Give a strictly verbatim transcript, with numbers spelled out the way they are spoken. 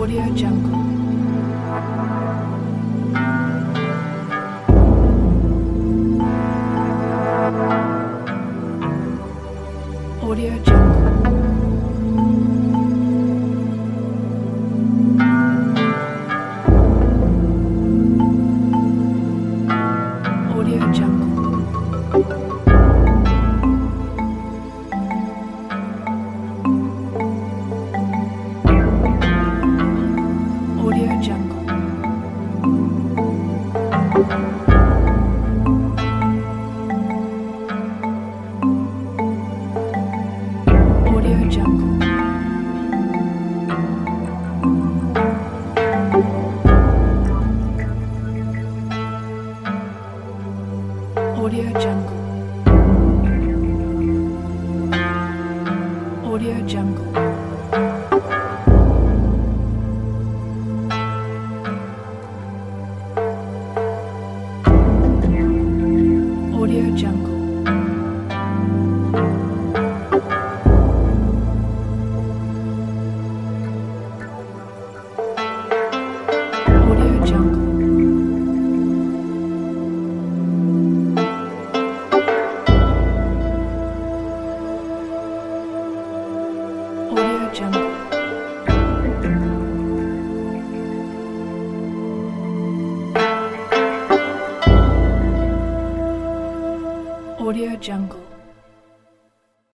Audio Jungle. Audio Jungle. Audio Jungle. Audio Jungle. Audio Jungle. Audio Jungle. Audio Jungle. Audio Jungle. Audio Jungle. Audio Jungle. Audio Jungle.